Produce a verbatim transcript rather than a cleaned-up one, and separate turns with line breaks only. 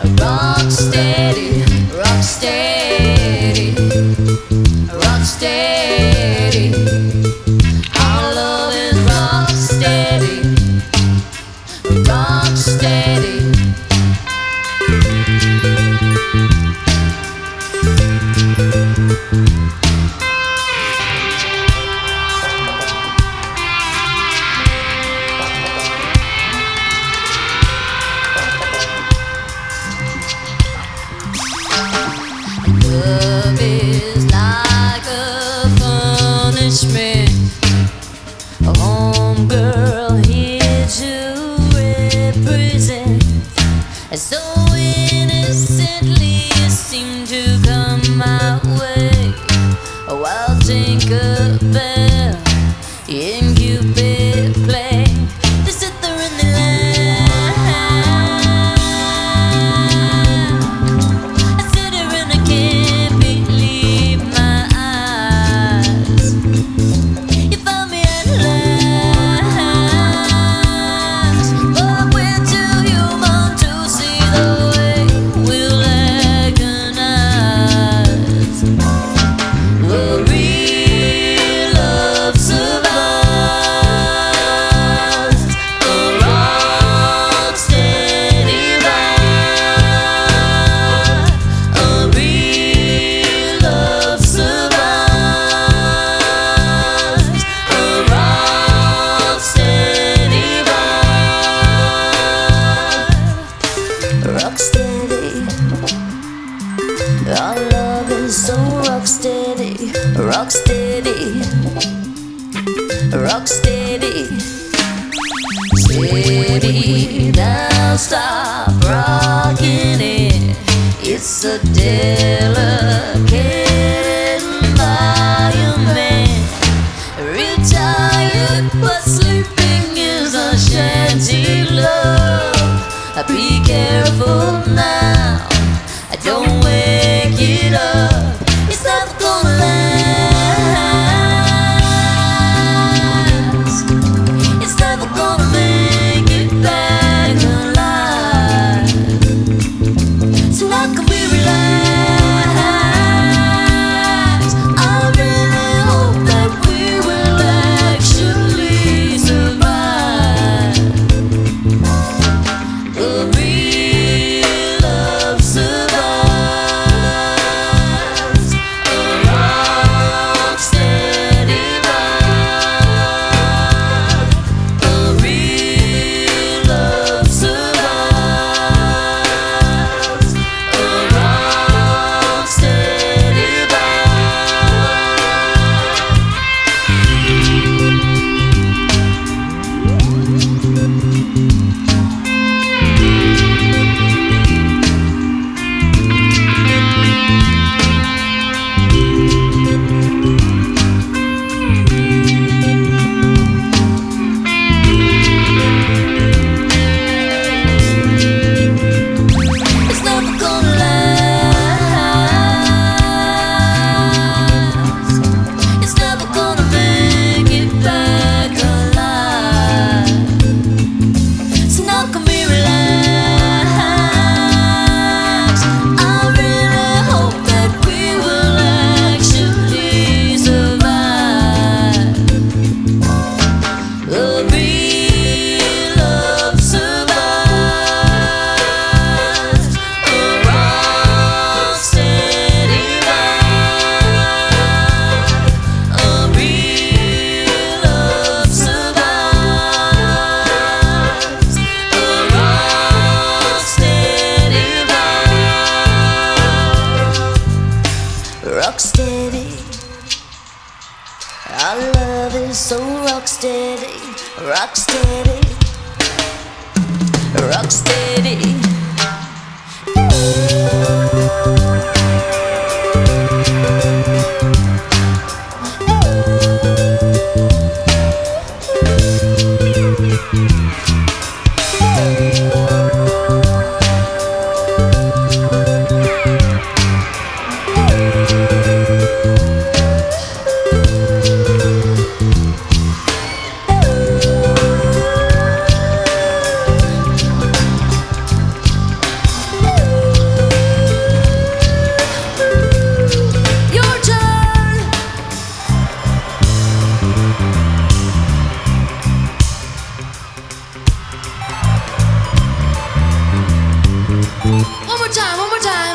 Rock steady, rock steady, rock steady. Our love is rock steady, rock steady. Love is like a punishment. A homegirl here to represent. And so innocently you seem to come my way. Oh, I'll Tinkerbell in Cupid play. They sit there in the line. I sit here and I can't believe my eyes. You found me at last, but we're too human to see the way we'll agonize. The real love survives. The rock steady ride. A real love survives. A rock steady ride. Rock steady. Our love is so rock steady, rock steady, rock steady. Steady, now stop rocking it. It's a delicate environment. Retired but sleeping is a shanty love. Be careful now, don't wake it up. It's never gonna last. It's never gonna make it back alive. So how can we relax? I really hope that we will actually survive. The real love survives. A rock steady ride. The real love survives. A rock steady It's never gonna last. It's never gonna make it back alive. So now can we relax? I really hope that we will actually survive. The real love survives. A rock steady ride. A real love survives. A rock steady ride. Rock steady. Our love is so rock steady, rock steady, rock steady. One more time, one more time.